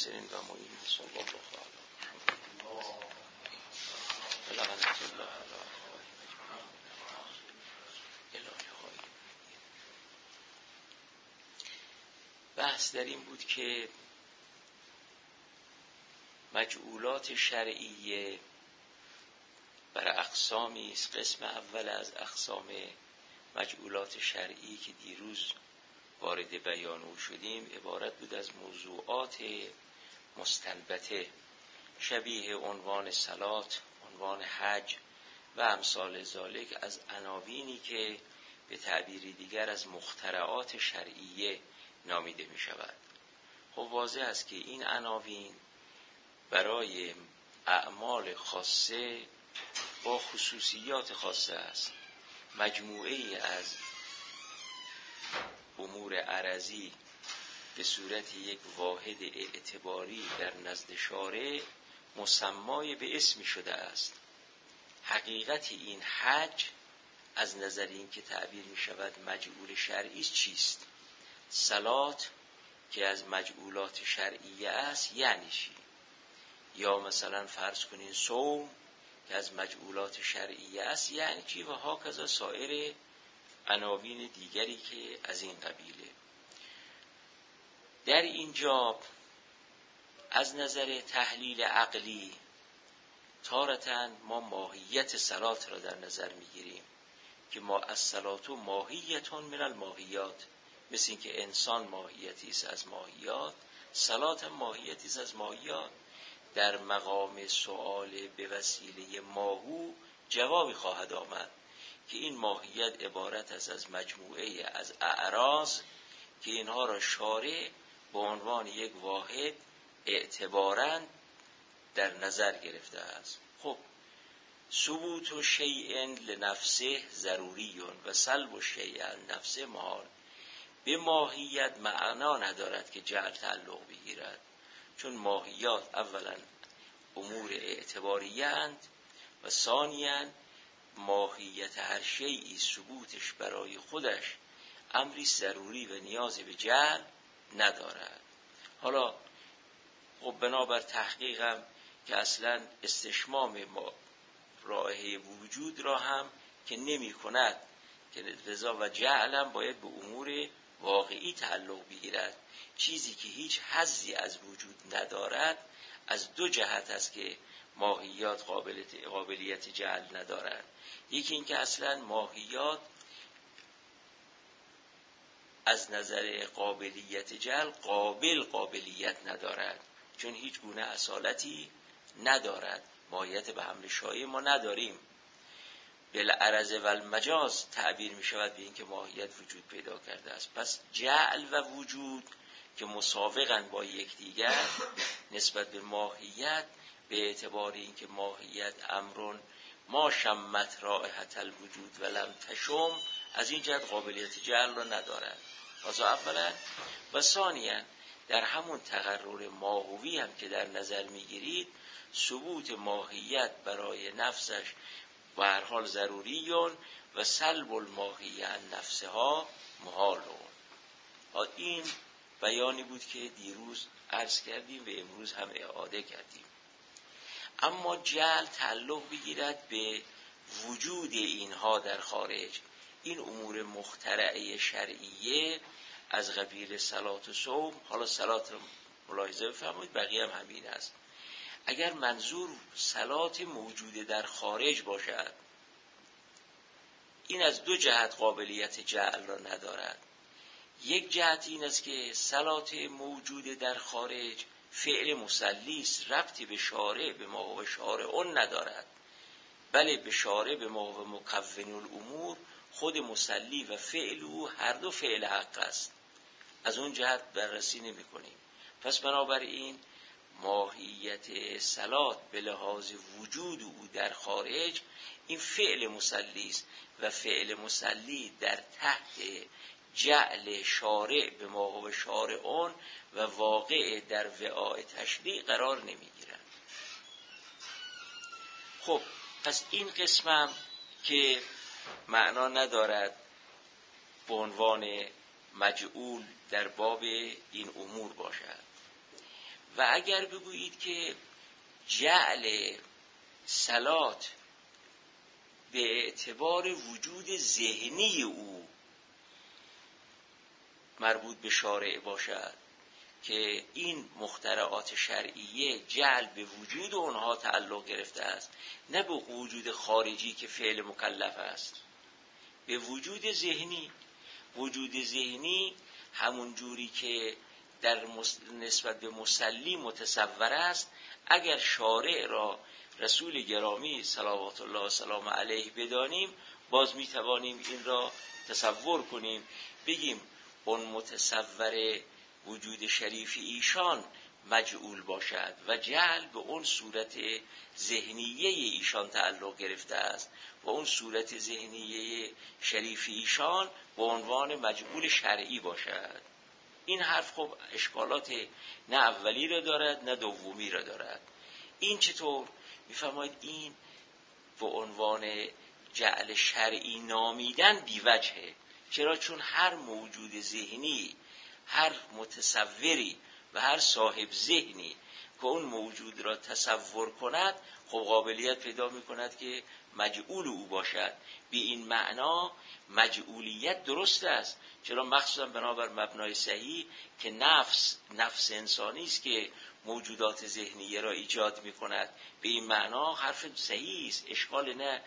ناصر و معین صلی الله علیه بحث در این بود که مجعولات شرعیه بر اقسامی است. قسم اول از اقسام مجعولات شرعی که دیروز وارد بیان او شدیم عبارت بود از موضوعات مستنبطه شبیه عنوان صلات، عنوان حج و امثال ذالک، از عناوینی که به تعبیر دیگر از مخترعات شرعیه نامیده می شود. خب واضح است که این عناوین برای اعمال خاصه با خصوصیات خاصه است. مجموعه ای از امور عرضی به صورت یک واحد اعتباری در نزد شارع مسمای به اسمی شده است. حقیقت این حج از نظر این که تعبیر می شود مجعول شرعی چیست؟ صلات که از مجعولات شرعیه است یعنی چی؟ یا مثلا فرض کنین صوم که از مجعولات شرعیه است یعنی چی؟ و هاکذا سایر عناوین دیگری که از این قبیله. در اینجا از نظر تحلیل عقلی تارتاً ما ماهیت صلات را در نظر میگیریم که ما الصلات ماهیتون من الماهیات، مثل این که انسان ماهیتی است از ماهیات، صلات هم ماهیتی است از ماهیات. در مقام سؤال به وسیله ماهو جوابی خواهد آمد که این ماهیت عبارت است از مجموعه از اعراض که اینها را شارع به عنوان یک واحد اعتباراً در نظر گرفته است. خب ثبوت شیء لنفسه ضروری و سلب شیء عن نفسه محال. به ماهیت معنا ندارد که جعل تعلق بگیرد، چون ماهیات اولا امور اعتباریه اند و ثانیاً ماهیت هر شیئی ثبوتش برای خودش امری ضروری و نیازی به جعل ندارد. حالا خب بنابر تحقیقم که اصلا استشمام رائحه وجود را هم که نمی کند که رضا و جعلم باید به امور واقعی تعلق بگیرد. چیزی که هیچ حظی از وجود ندارد از دو جهت است که ماهیات قابلیت جعل ندارد. یکی این که اصلا ماهیات از نظر قابلیت جعل قابلیت ندارد، چون هیچ گونه اصالتی ندارد. ماهیت به حمل شایع ما نداریم. بالعرض و المجاز تعبیر می شود به این که ماهیت وجود پیدا کرده است. پس جعل و وجود که مساوقاً با یکدیگر نسبت به ماهیت، به اعتبار این که ماهیت امرون ما شمت رائحة الوجود ولم تشم، از این جهت قابلیت جعل را ندارد. از اولا و ثانیاً در همون تقرر ماهوی هم که در نظر میگیرید ثبوت ماهیت برای نفسش به هر حال ضروریون و سلب الماهیه عن نفسها محالون. این بیانی بود که دیروز عرض کردیم و امروز هم اعاده کردیم. اما جعل تعلق بگیرد به وجود اینها در خارج. این امور مخترعه شرعیه از قبیل صلات و صوم، حالا صلات رو ملاحظه بفرمایید، بقیه هم همین است. اگر منظور صلات موجود در خارج باشد، این از دو جهت قابلیت جعل را ندارد. یک جهت این است که صلات موجود در خارج فعل مصلی است، ربطی به شارع به ما و شارعون ندارد، بله به شارع به ما و مکون الامور خود مصلی و فعل او هر دو فعل حق است. از اون جهت بررسی نمی کنیم. پس بنابراین ماهیت صلات به لحاظ وجود او در خارج این فعل مصلی است و فعل مصلی در تحت جعل شارع به ما و شارعون و واقع در وعاء تشریع قرار نمی گیرند. خب پس این قسمم که معنا ندارد به عنوان مجعول در باب این امور باشد و اگر بگویید که جعل صلات به اعتبار وجود ذهنی او مربوط به شارع باشد که این مخترعات شرعیه جعل به وجود اونها تعلق گرفته است، نه به وجود خارجی که فعل مکلف است، به وجود ذهنی. وجود ذهنی همون جوری که در نسبت به مصلی متصور است، اگر شارع را رسول گرامی صلوات الله و سلام علیه بدانیم، باز میتوانیم این را تصور کنیم، بگیم اون متصور وجود شریف ایشان مجعول باشد و جعل به اون صورت ذهنیه ایشان تعلق گرفته است و اون صورت ذهنیه شریف ایشان به عنوان مجعول شرعی باشد. این حرف خب اشکالات نه اولی را دارد نه دومی را دارد. این چطور؟ میفرماید این به عنوان جعل شرعی نامیدن بیوجهه. چرا؟ چون هر موجود ذهنی، هر متصوری و هر صاحب ذهنی که اون موجود را تصور کند، خب قابلیت پیدا می کند که مجعول او باشد. به این معنا مجعولیت درست است. چرا؟ مخصوصا بنابر مبنای صحیح که نفس انسانی است که موجودات ذهنیه را ایجاد می کند. به این معنا حرف صحیح است. اشکال نه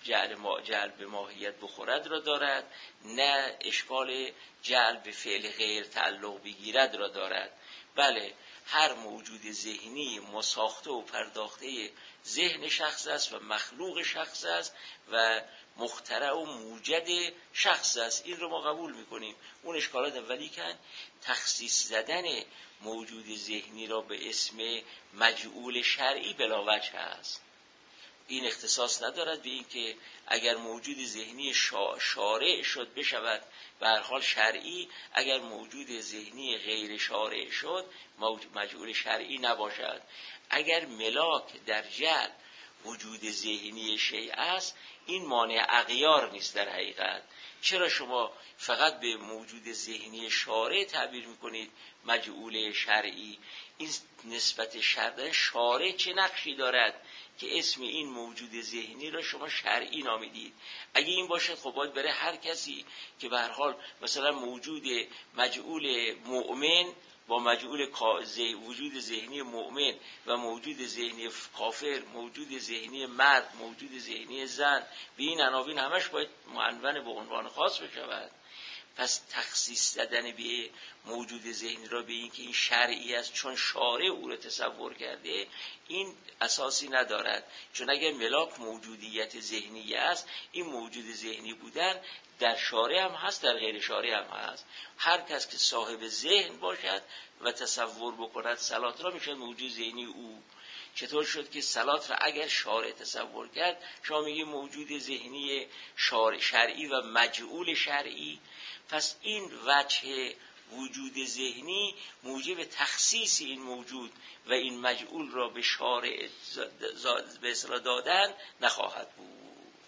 جعل به ماهیت بخورد را دارد، نه اشکال جعل به فعل غیر تعلق بگیرد را دارد. بله، هر موجود ذهنی مساخته و پرداخته ذهن شخص است و مخلوق شخص است و مخترع و موجد شخص است. این رو ما قبول میکنیم. اون اشکالات اولی کن تخصیص زدن موجود ذهنی را به اسم مجعول شرعی بلا وجه است. این اختصاص ندارد به این که اگر موجود ذهنی شارع شد بشود به هر حال شرعی، اگر موجود ذهنی غیر شارع شد مجعول شرعی نباشد. اگر ملاک در جعل وجود ذهنی شیء است، این مانع اغیار نیست در حقیقت. چرا شما فقط به موجود ذهنی شارع تعبیر میکنید مجعول شرعی؟ این نسبت شارع چه نقشی دارد که اسم این موجود ذهنی را شما شرعی نامیدید؟ اگه این باشد خب باید برای هر کسی که به هر حال مثلا موجود مجعول مؤمن با مجعول وجود ذهنی مؤمن و موجود ذهنی کافر، موجود ذهنی مرد، موجود ذهنی زن، به این عناوین همش باید معنون به عنوان خاص بشود. پس تخصیص دادن به موجود ذهنی را به این که این شرعی است چون شارع او را تصور کرده، این اساسی ندارد. چون اگر ملاک موجودیت ذهنی است، این موجود ذهنی بودن در شارع هم هست، در غیر شارع هم هست. هر کس که صاحب ذهن باشد و تصور بکند صلات را، میشه موجود ذهنی او. چطور شد که صلات را اگر شارع تصور کرد، شما میگی موجود ذهنی شرعی و مجعول شرعی؟ پس این وجه وجود ذهنی موجب تخصیص این موجود و این مجعول را به شارع به اصطلاح دادن نخواهد بود.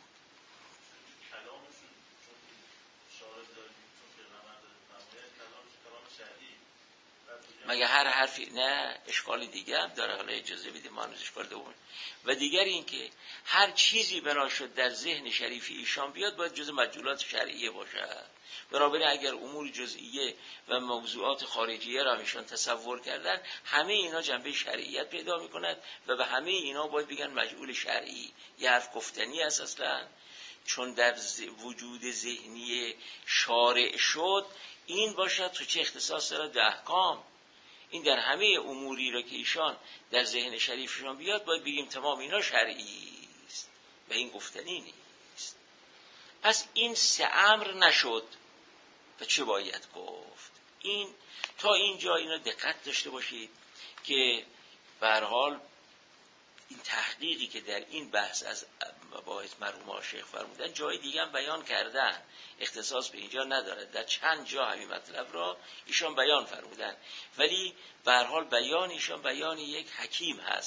مگه هر حرفی نه اشکال دیگه هم داره، حالا اجازه بدیم ما هنوز اشکال دوم. و دیگر این که هر چیزی بنا شد در ذهن شریف ایشان بیاد باید جز مجعولات شرعیه باشد. بنابراین اگر امور جزئیه و موضوعات خارجیه را ایشان تصور کردن، همه اینا جنبه شرعیت پیدا میکند و به همه اینا باید بگن مجعول شرعی. یه حرف گفتنی است اصلا، چون در وجود ذهنی شارع شد این باشد تو چه اختصاص دارد به احکام. این در همه اموری را که ایشان در ذهن شریفشان بیاد باید بگیم تمام اینا شرعی است و این گفتنی نیست. پس این سه امر نشد و چه باید گفت؟ این تا اینجا اینا دقت داشته باشید که به هر حال این تحقیقی که در این بحث از مباحث مرحوم شیخ فرمودن جای دیگه هم بیان کردن، اختصاص به اینجا ندارد. در چند جا همین مطلب را ایشان بیان فرمودن، ولی به هر حال بیان ایشان بیان یک حکیم هست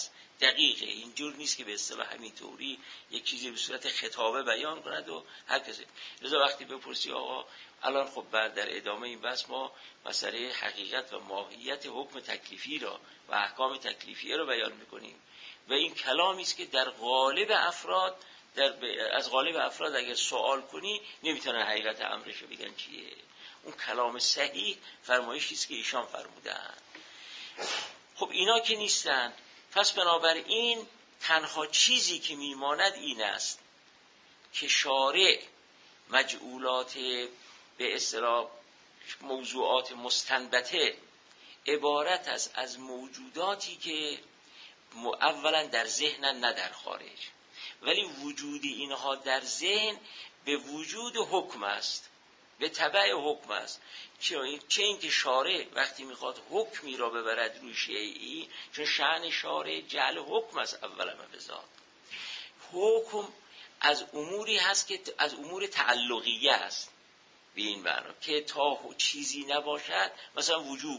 دقیقه، اینجور نیست که به اصطلاح همینطوری یک چیزی به صورت خطابه بیان کند و هر کسی. لذا وقتی بپرسی آقا الان خب بعد در ادامه این بحث ما مسئله حقیقت و ماهیت حکم تکلیفی را و احکام تکلیفیه را بیان میکنیم و این کلامی است که در غالب افراد از غالب افراد اگر سوال کنی نمیتونن حقیقت امرش رو بگن چیه. اون کلام صحیح فرمایشی است که ایشان فرمودن. خب اینا که نیستن، پس بنابراین تنها چیزی که میماند این است که شارع مجعولات به اصطلاح موضوعات مستنبته عبارت است از موجوداتی که اولا در ذهن نه در خارج، ولی وجود اینها در ذهن به وجود حکم است، به تبع حکم است. چه اینکه شارع وقتی میخواد حکمی را ببرد روی شیئی، چون شأن شارع جعل حکم است اولا و بذات. حکم از اموری هست که از امور تعلقیه است، به این معنا که تا چیزی نباشد، مثلا وجوب،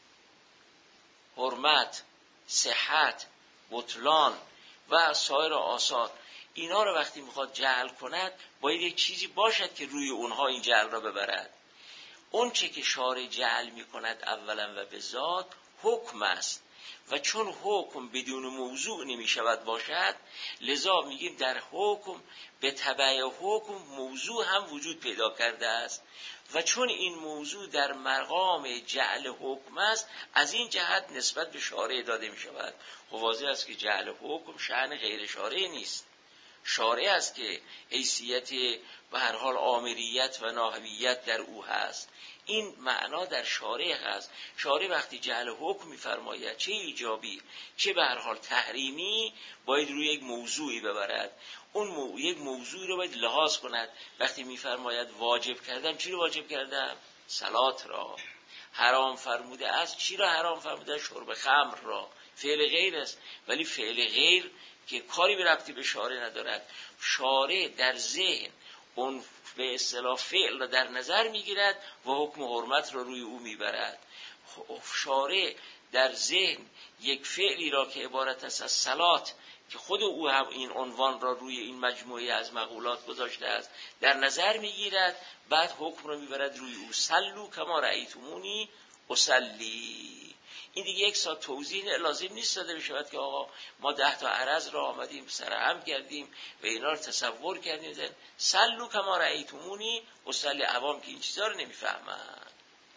حرمت، صحت، بطلان و سایر آثار، اینا رو وقتی میخواد جعل کند باید یک چیزی باشد که روی اونها این جعل را ببرد. اون چه که شارع جعل میکند اولا و به ذات حکم است و چون حکم بدون موضوع نمیشود باشد، لذا میگیم در حکم به تبع حکم موضوع هم وجود پیدا کرده است و چون این موضوع در مقام جعل حکم است، از این جهت نسبت به شارع داده میشود. خب واضح است که جعل حکم شأن غیر شارع نیست، شارع است که حیثیت به هر حال آمریت و ناهویت در او هست. این معنا در شارع هست. شارع وقتی جعل حکم می‌فرماید، چه ایجابی چه به هر حال تحریمی، باید روی یک موضوعی ببرد. اون یک موضوع رو باید لحاظ کند. وقتی می‌فرماید واجب کردم، چی رو واجب کردم؟ صلات را. حرام فرموده است، چی را حرام فرموده؟ شرب خمر را. فعل غیر است، ولی فعل غیر که کاری به ربطی به شارع ندارد. شارع در ذهن اون به اصطلاح فعل را در نظر میگیرد و حکم حرمت را روی او میبرد. شارع در ذهن یک فعلی را که عبارت است از صلات، که خود او هم این عنوان را روی این مجموعه از مقولات گذاشته است، در نظر میگیرد، بعد حکم را میبرد روی او. صلوا کما رأیتمونی اصلی. این دیگه یک ساعت توضیح لازم نیست داده بشود که آقا ما 10 تا عرض را آمدیم سرهم کردیم و اینا رو تصور کردیم. صلوا کما رأیتمونی اصلی. عوام که این چیزا رو نمیفهمند.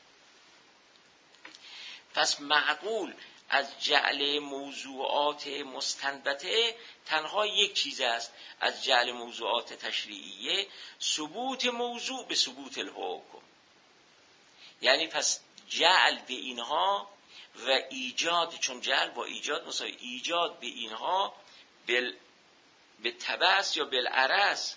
پس معقول از جعل موضوعات مستنبته تنها یک چیز است، از جعل موضوعات تشریعیه، ثبوت موضوع به ثبوت الحکم. یعنی پس جعل به اینها و ایجاد، چون جعل با ایجاد مساوی، ایجاد به اینها به تبع یا بالعرض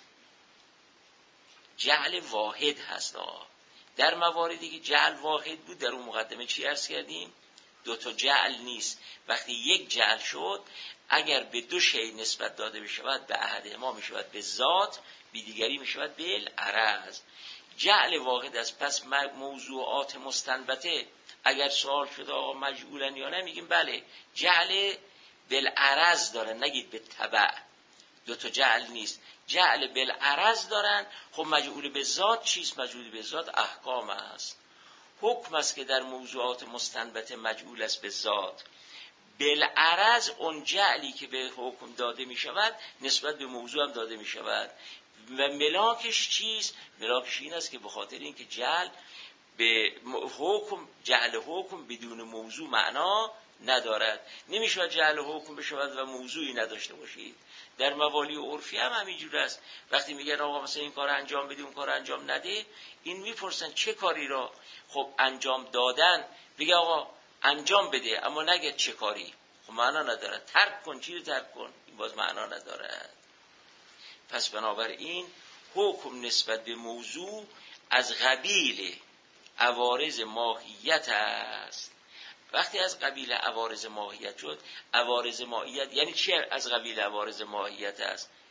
جعل واحد هست. در مواردی که جعل واحد بود، در اون مقدمه چی عرض کردیم؟ 2 تا جعل نیست. وقتی یک جعل شد، اگر به 2 شیء نسبت داده بشود، به احدهما میشود به ذات، به دیگری میشود بالعرض. جعل واحد است. پس موضوعات مستنبته اگر سوال شده آقا مجعولن یا نه، میگیم بله، جعل بالعرض دارن، نگید به تبع. 2 تا جعل نیست، جعل بالعرض دارن. خب مجعول به ذات چیست؟ مجعول به ذات احکام است، حکم است که در موضوعات مستنبته مجعول است به ذات. بالعرض اون جعلی که به حکم داده می شود نسبت به موضوع هم داده می شود. و ملاکش چیست؟ ملاکش این است که به خاطر اینکه جعل به حکم، جعل حکم بدون موضوع معنا ندارد. نمیشه جعل حکم بشود و موضوعی نداشته باشید. در موالی عرفی هم همینجور است. وقتی میگن آقا مثلا این کار انجام بده، اون کار انجام نده، این میپرسن چه کاری را؟ خب انجام دادن، بگه آقا انجام بده اما نگه چه کاری، خب معنا نداره. ترک کن، چی رو ترک کن، این باز معنا نداره. پس بنابراین حکم نسبت به موضوع از قبیل عوارض ماهیت است. وقتی از قبیل عوارض ماهیت شد، عوارض ماهیت یعنی چی؟ از قبیل عوارض ماهیت است،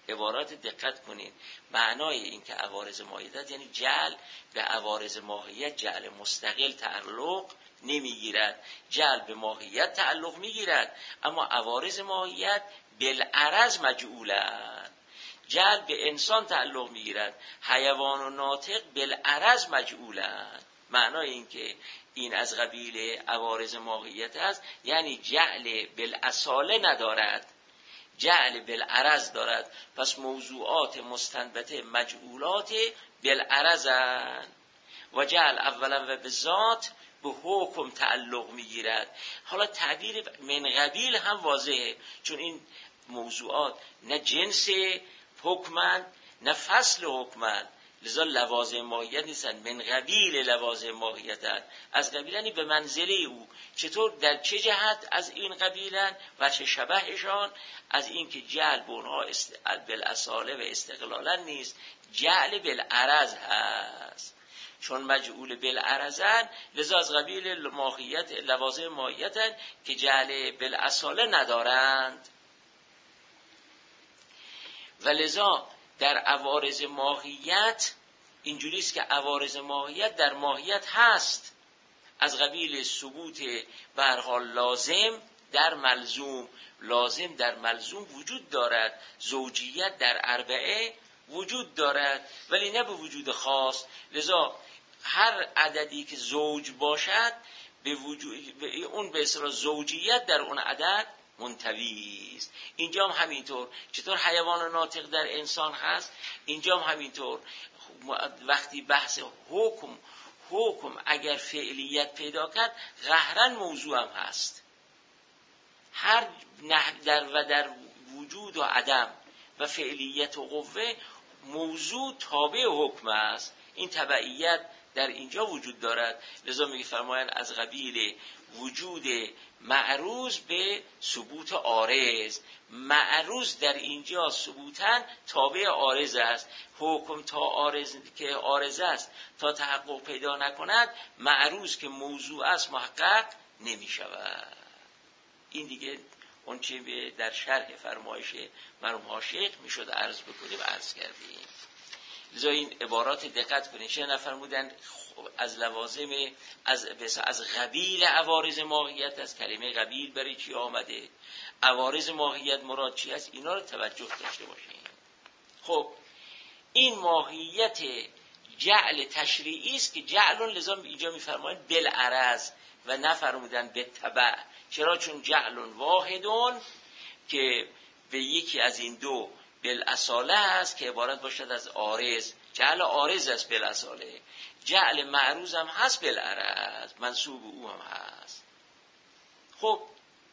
عبارات دقت کنین. معنای این که عوارض ماهیت یعنی جعل به عوارض ماهیت جعل مستقل تعلق نمیگیرد، جعل به ماهیت تعلق میگیرد، اما عوارض ماهیت بالعرض مجعولند. جعل به انسان تعلق میگیرد، حیوان و ناطق بالعرض مجعولند. معنای این که این از قبیل عوارض ماهیت است، یعنی جعل بالاصاله ندارد، جعل بالعرض دارد. پس موضوعات مستنبته مجعولات بالعرضند و جعل اولا و به ذات به حکم تعلق میگیرد. حالا تعبیر من قبیل هم واضحه، چون این موضوعات نه جنس حکمند نه فصل حکمند، لذا لوازم ماهیت نیستن، من قبیل لوازم ماهیتند. از قبیلنی به منزله او. چطور در چه جهت از این قبیلن و چه شبهشان؟ از این که جعل به اونها بالاصاله و استقلالا نیست، جعل بالعرض هست. چون مجعول بالعرضن لذا از قبیل ماهیت لوازم ماهیتند که جعل بالاصاله ندارند. و لذا در عوارض ماهیت اینجوریست که عوارض ماهیت در ماهیت هست، از قبیل ثبوت به هر حال لازم در ملزوم، لازم در ملزوم وجود دارد، زوجیت در اربعه وجود دارد ولی نه به وجود خاص. لذا هر عددی که زوج باشد به وجود اون به اصطلاح زوجیت در اون عدد منطوی است. اینجا هم همینطور. چطور حیوان ناطق در انسان هست، اینجا هم همینطور. وقتی بحث حکم اگر فعلیت پیدا کرد قهرا موضوع هم هست. هر در وجود و عدم و فعلیت و قوه موضوع تابع حکم است. این تبعیت در اینجا وجود دارد. لذا میگه فرمایند از قبیل وجود معروض به ثبوت عارض. معروض در اینجا ثبوتاً تابع عارض است. حکم تا عارض که عارض است تا تحقق پیدا نکند، معروض که موضوع است محقق نمی شود. این دیگه اون چه در شرح فرمایش مرحوم حاشیه میشد عرض بکنیم عرض کردیم. لذا این عبارات دقت کنید. چه نفرمودن از لوازم از قبیل عوارض ماهیت، از کلمه قبیل برای چی آمده، عوارض ماهیت مراد چی است، اینا رو توجه داشته باشیم. خب این ماهیت جعل تشریعی است که جعل لذا اینجا میفرمایند بالعرض و نفرمودن به تبع. چرا؟ چون جعل واحدون که به یکی از این دو بالاصاله است که عبارت باشد از عارض، جعل عارض است بالاصاله، جعل معروض هم هست بالعرض، منصوب او هم هست. خب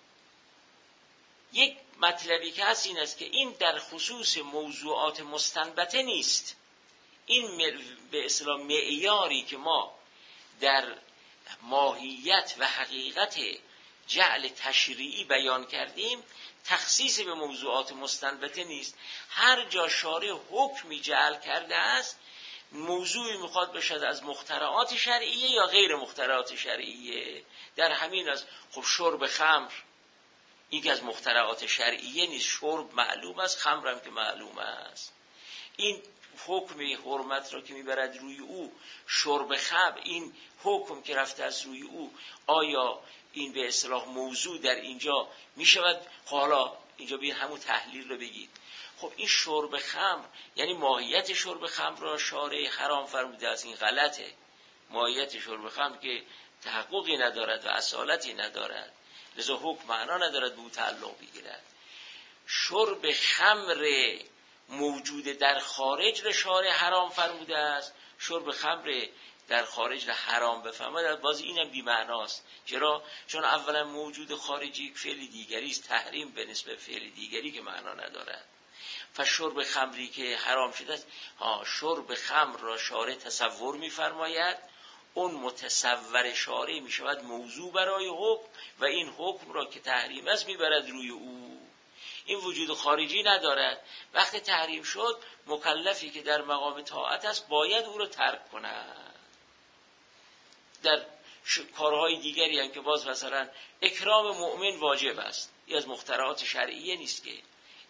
یک مطلبی که هست این است که این در خصوص موضوعات مستنبته نیست. این به اصطلاح معیاری که ما در ماهیت و حقیقت جعل تشریعی بیان کردیم تخصیص به موضوعات مستنبته نیست. هر جا شارع حکمی جعل کرده است موضوعی میخواد باشد از مخترعات شرعیه یا غیر مخترعات شرعیه. در همین است. خب شرب خمر این که از مخترعات شرعیه نیست، شرب معلوم است، خمر هم که معلوم است. این حکم حرمت را که میبرد روی او، شرب خمر، این حکم که رفته از روی او، آیا این به اصطلاح موضوع در اینجا میشود؟ حالا اینجا بیا همون تحلیل رو بگید. خب این شرب خمر یعنی ماهیت شرب خمر را شارع حرام فرموده است، این غلطه. ماهیت شرب خمر که تحققی ندارد و اصالتی ندارد، لذا حکم معنا ندارد به او تعلق بگیرد. شرب خمر موجود در خارج را شارع حرام فرموده است، شرب خمر در خارج را حرام بفرماید، باز اینم بی معناست. چرا؟ چون اولا موجود خارجی یک فعل دیگری است، تحریم به نسبت فعل دیگری که معنا ندارد. فشرب خمری که حرام شده است، شرب خمر را شارع تصور می‌فرماید، اون متصور شارع می‌شود موضوع برای حکم و این حکم را که تحریم است می‌برد روی او. این وجود خارجی ندارد. وقتی تحریم شد مکلفی که در مقام طاعت است باید او را ترک کند. در کارهای دیگری هم که باز مثلا اکرام مؤمن واجب است، این از مخترعات شرعیه نیست که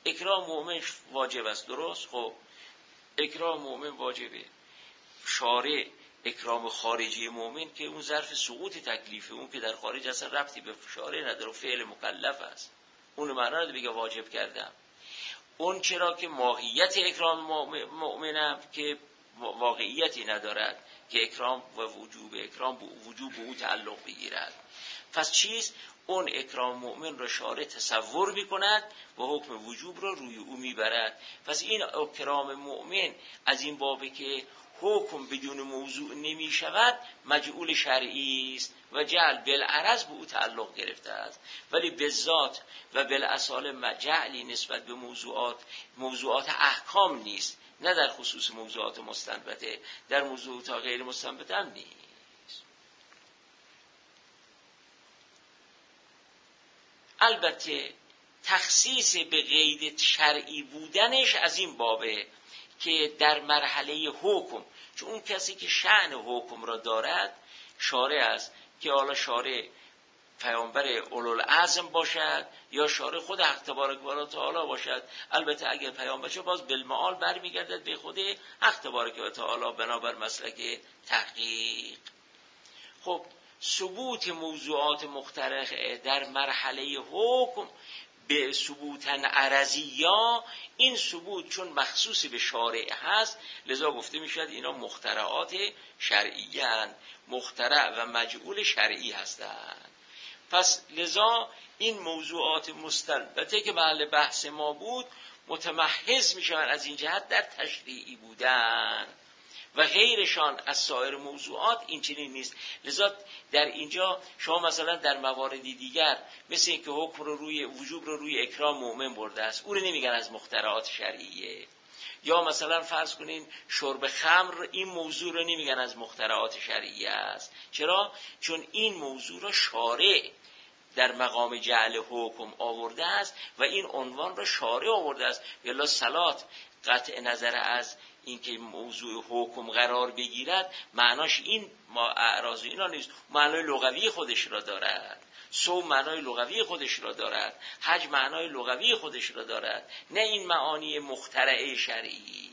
اکرام مؤمن واجب است، درست؟ خب اکرام مؤمن واجبه. شارع اکرام خارجی مؤمن که اون ظرف سقوط تکلیفه، اون که در خارج اصلا ربطی به شارع نداره، فعل مکلف است، اون معنا رو بگه واجب کردم. اون چرا که ماهیت اکرام مؤمنم که واقعیتی ندارد که اکرام و وجوب به او تعلق بگیرد. پس چیست؟ اون اکرام مؤمن را شارع تصور میکند و حکم وجوب را روی او میبرد. پس این اکرام مؤمن از این بابه که حکم بدون موضوع نمی شود مجعول شرعی است و جعل بالعرض به او تعلق گرفته است، ولی به ذات و بالاصاله جعلی نسبت به موضوعات احکام نیست، نه در خصوص موضوعات مستنبطه، در موضوعات غیر مستنبطه هم نیست. البته تخصیص به قید شرعی بودنش از این بابه که در مرحله حکم، چون اون کسی که شأن حکم را دارد شارع است، که حالا شارع پیامبر اولوالعزم باشد یا شارع خود حق تبارک و تعالی باشد. البته اگر پیامبر شد باز بالمعال برمیگردد به خود حق تبارک و تعالی بنابر مسلک تحقیق. خب ثبوت موضوعات مختلفه در مرحله حکم به ثبوتاً عرضیه، این ثبوت چون مخصوص به شارع هست لذا گفته می شود اینا مخترعات شرعی هستند، مخترع و مجعول شرعی هستند. پس لذا این موضوعات مستنبطه که محل بحث ما بود متمحض می شوند از این جهت در تشریعی بودن و غیرشان از سایر موضوعات این چنین نیست. لذا در اینجا شما مثلا در مواردی دیگر مثل این که حکم رو روی وجوب رو روی اکرام مؤمن برده است، او رو نمیگن از مخترعات شرعیه. یا مثلا فرض کنین شرب خمر، این موضوع رو نمیگن از مخترعات شرعیه است. چرا؟ چون این موضوع رو شارع در مقام جعل حکم آورده است و این عنوان را شارع آورده است. یلا صلات قطع نظر از اینکه موضوع حکم قرار بگیرد معناش این ما اعراض اینا نیست، معنای لغوی خودش را دارد. صوم معنای لغوی خودش را دارد، حج معنای لغوی خودش را دارد، نه این معانی مخترعه شرعی.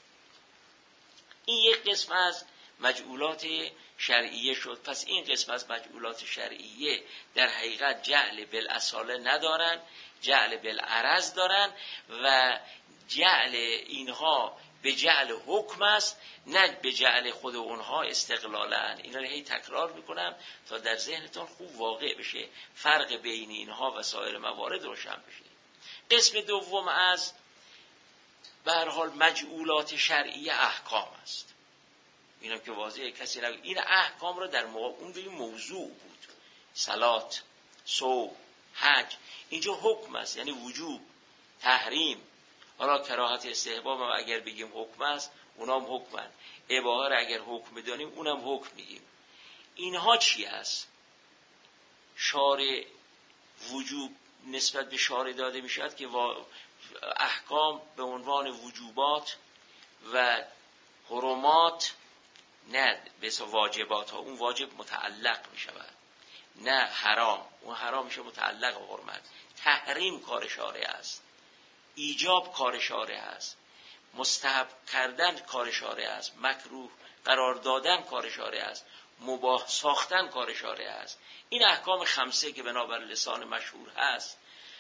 این یک قسم از مجعولات شرعیه شد. پس این قسم از مجعولات شرعیه در حقیقت جعل بالاصاله ندارن، جعل بالعرض دارن و جعل اینها به جعل حکم است، نه به جعل خود اونها استقلالن. اینا رو هی تکرار میکنم تا در ذهنتون خوب واقع بشه، فرق بین اینها و سایر موارد روشن بشه. قسم دوم از به هر حال مجعولات شرعیه احکام است. اینم که واضحه، کسی نگه این احکام را در اون به موضوع بود، صلات، صوم، حج، اینجا حکم است، یعنی وجوب، تحریم. حالا کراهت استحباب هم اگر بگیم حکم است، اونام حکمن. اباحه را اگر حکم بدانیم اونم حکم میگیم. اینها چی است؟ شارع وجوب نسبت به شارع داده میشد که احکام به عنوان وجوبات و حرمات، نه به واجبات ها، اون واجب متعلق می شود، نه حرام، اون حرام میشه متعلق به حرمت. تحریم کار شارع است، ایجاب کار شارع است، مستحب کردن کار شارع است، مکروه قرار دادن کار شارع است، مباح ساختن کار شارع است. این احکام خمسه که بنابر لسان مشهور هست،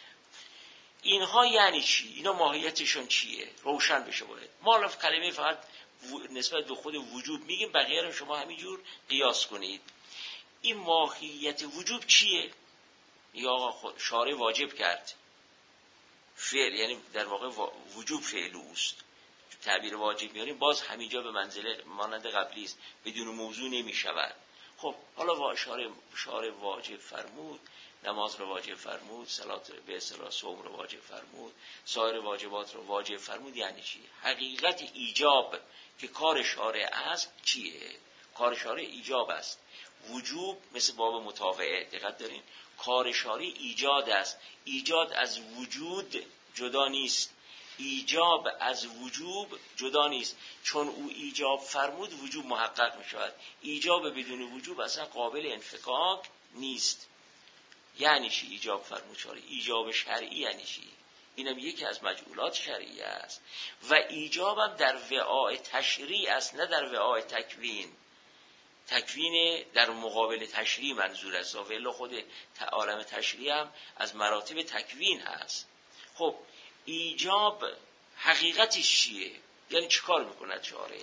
اینها یعنی چی؟ اینا ماهیتشون چیه؟ روشن بشه باید. ما الان کلمه فقط نسبت به خود وجوب میگیم، بقیه رو شما همینجور قیاس کنید. این ماهیت وجوب چیه؟ یا آقا خود شارع واجب کرد، فعل، یعنی در واقع وجوب فعل اوست. تعبیر واجب میاریم باز همینجا به منزله مانند قبلی است، بدون موضوع نمیشود. خب حالا شارع واجب فرمود، نماز رو واجب فرمود، صلات به اصطلاح صوم رو واجب فرمود، سایر واجبات رو واجب فرمود. یعنی چی؟ حقیقت ایجاب که کار شارع است چیه؟ کار شارع ایجاب است. وجوب مثل باب متابعه، دقت دارین، کار شارع ایجاد است. ایجاد از وجود جدا نیست، ایجاب از وجوب جدا نیست. چون او ایجاب فرمود وجوب محقق می شود. ایجاب بدون وجوب اصلا قابل انفکاک نیست. یعنی چی ایجاب فرمود شارع؟ ایجاب شرعی یعنی چی؟ اینم یکی از مجعولات شرعی است. و ایجابم در وعاء تشریع است، نه در وعاء تکوین. تکوین در مقابل تشریع منظور است، ولی خود عالم تشریع هم از مراتب تکوین هست. خب ایجاب حقیقتش چیه؟ یعنی چیکار میکند شارع؟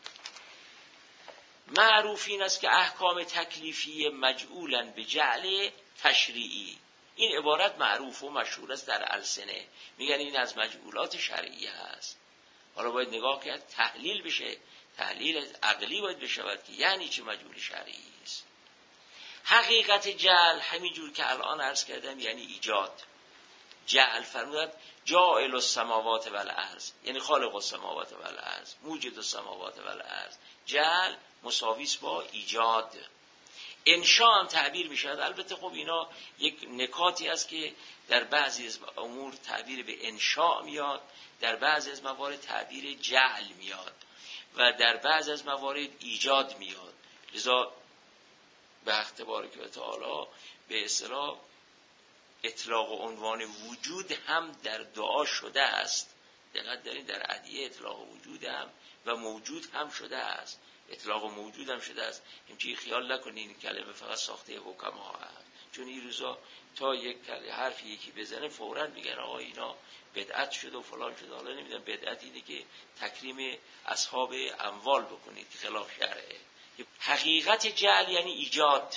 معروف این است که احکام تکلیفی مجعولن به جعل تشریعی. این عبارت معروف و مشهور است در السنه، میگن این از مجعولات شرعی هست. حالا باید نگاه کرد تحلیل بشه، تحلیل عقلی باید بشود که یعنی چه مجعول شرعی است. حقیقت جعل همینجور که الان عرض کردم یعنی ایجاد. جعل فرمودن جاعل السماوات و الارض، یعنی خالق السماوات و الارض، موجد السماوات و الارض. جعل مساوی است با ایجاد. انشاء هم تعبیر می شود. البته خب اینا یک نکاتی است که در بعضی از امور تعبیر به انشاء میاد، در بعضی از موارد تعبیر جعل میاد و در بعضی از موارد ایجاد میاد. لذا به حق تبارک و تعالی به اصطلاح اطلاق و عنوان وجود هم در دعا شده است. دقت دارید در ادعیه اطلاق وجود هم و موجود هم شده است. اطلاق و موجود هم شده است. همچنین خیال نکنین این کلمه فقط ساخته حکما هست، چون این روزا تا یک حرف یکی بزنه فوراً میگن آقا اینا بدعت شده و فلان شده. حالا نمیدونم بدعت اینه که تکریم اصحاب اموال بکنید که خلاف شرعه. حقیقت جعل یعنی ایجاد.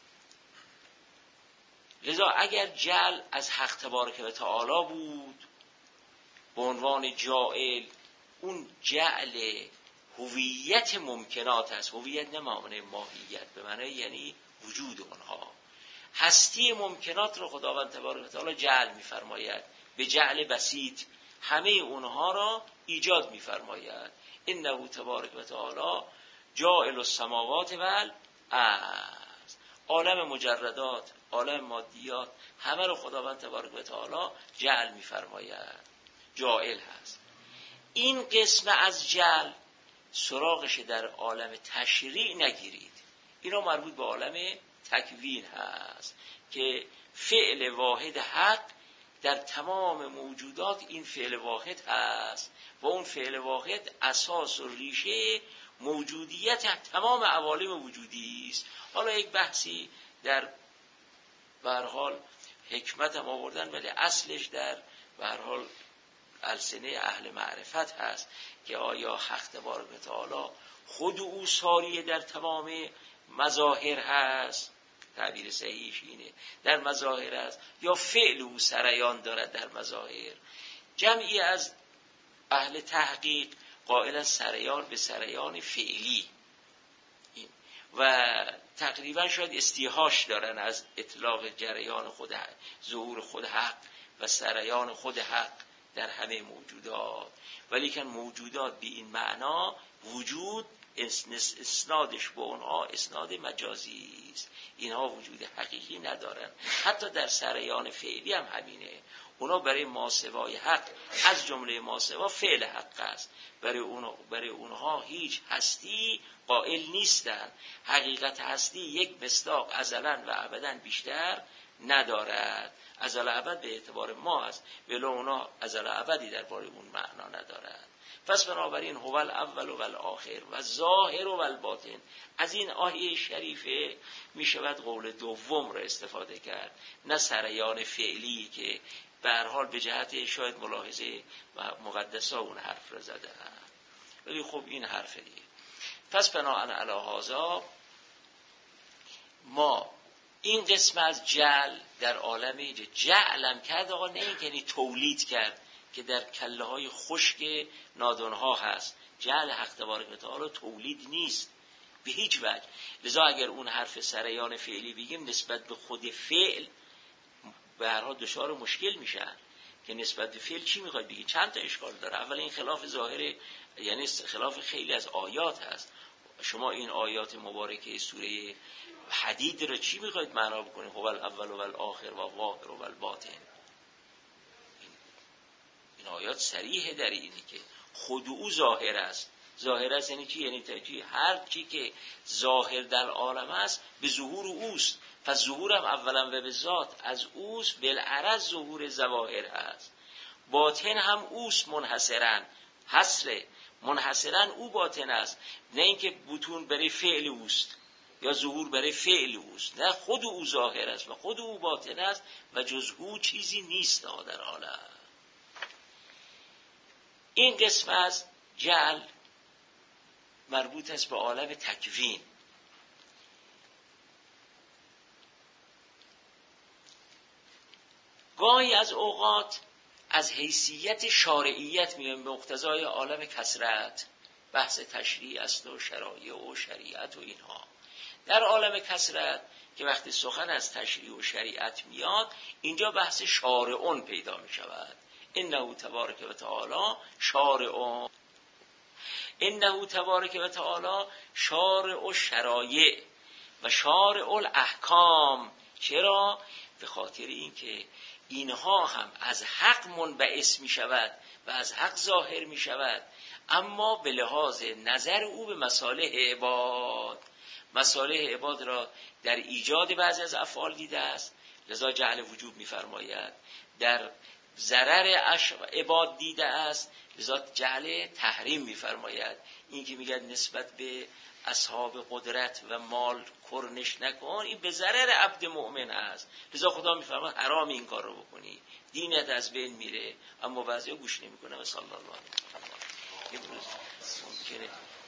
لذا اگر جعل از حق تبارک و تعالی بود به عنوان جاعل، اون جعل هویت ممکنات است. هویت نه معنی ماهیت، به معنی یعنی وجود اونها. هستی ممکنات رو خداوند تبارک و تعالی جعل می‌فرماید، به جعل بسیط همه اونها را ایجاد می‌فرماید. انه تبارک و تعالی جاعل السماوات و الارض. عالم مجردات، عالم مادیات، همه رو خداوند تبارک و تعالی جعل می‌فرماید، جاعل هست. این قسم از جعل سراغش در عالم تشریع نگیرید، اینا مربوط به عالم تکوین هست که فعل واحد حق در تمام موجودات این فعل واحد هست و اون فعل واحد اساس و ریشه موجودیت تمام عوالم وجودی است. حالا یک بحثی در به هر حال حکمت هم آوردن، ولی اصلش در به هر حال السنه اهل معرفت هست که آیا حق تبارک و تعالی خود او ساریه در تمام مظاهر هست، تعبیر صحیحش اینه، در مظاهر هست، یا فعل او سریان دارد در مظاهر. جمعی از اهل تحقیق قائل سریان به سریان فعلی و تقریبا شاید استیحاش دارن از اطلاق جریان خود حق، ظهور خود حق و سریان خود حق در همه موجودات. ولیکن موجودات به این معنا وجود اسنادش به اونها اسناد مجازی است، اینها وجود حقیقی ندارن. حتی در سریان فعلی هم همینه، اونا برای ماسوای حق از جمله ماسوا فعل حق است، برای اونها هیچ هستی قائل نیستن. حقیقت هستی یک مصداق ازلا و ابدا بیشتر ندارد. ازل ابد به اعتبار ما است، ولی اونا ازل ابدی درباره اون معنا ندارد. پس بنابراین هو الاول و الاخر و ظاهر و الباطن، از این آیه شریفه می شود قول دوم را استفاده کرد، نه سریان فعلی که به هر حال به جهت شاید ملاحظه و مقدسا اون حرف را زده، ولی خب این حرف دیگه. پس بناهن علی هذا ما این قسم از جعل در عالم جعلم کرد، آقا نه یعنی تولید کرد که در کله های خشک نادانها هست. جعل حق تبارک و تعالی تولید نیست به هیچ وجه. لذا اگر اون حرف سریان فعلی بگیم نسبت به خود فعل به هر حال دچار مشکل میشن که نسبت به فعل چی میخواد بگی. چند تا اشکال داره. اول این خلاف ظاهر، یعنی خلاف خیلی از آیات هست. شما این آیات مبارکه سوره حدید رو چی میخواید معنا بکنید؟ هو الاول و الاخر و الظاهر و الباطن. این آیات صریحه در اینی که خود او ظاهر است. ظاهر است یعنی چی؟ یعنی هر چی که ظاهر در عالم است به ظهور اوست. پس ظهورم اولا و به ذات از اوست، بالعرض ظهور ظواهر هست. باطن هم اوست منحصرا، حصره منحصرا او باطن است، نه اینکه بطون برای فعل اوست یا ظهور برای فعل اوست، نه خود او ظاهر است و خود او باطن است و جز او چیزی نیست در عالم. این قسم از جعل مربوط است به عالم تکوین. گاهی از اوقات از حیثیت شارعیت میایم به مقتضای عالم کثرت، بحث تشریع است و شرایع و شریعت و اینها. در عالم کثرت که وقتی سخن از تشریع و شریعت میاد، اینجا بحث شارعون پیدا می شود. انه تبارک و تعالی شارعون، انه تبارک و تعالی شارع و شرایع و شارع الاحکام. چرا؟ به خاطر اینکه اینها هم از حق منبعث می شود و از حق ظاهر می شود، اما به لحاظ نظر او به مصالح عباد. مصالح عباد را در ایجاد بعضی از افعال دیده است، لذا جعل وجوب می فرماید. در ضرر عباد دیده است، لذا جعل تحریم می فرماید. این که میگه نسبت به اصحاب قدرت و مال کرنش نکن، این به ضرر عبد مؤمن است، لذا خدا میفرماید حرام این کار رو بکنی، دینت از بین میره. اما بعضیا گوش نمیکنه. صلی الله علیه و سلم. امروز ممکنه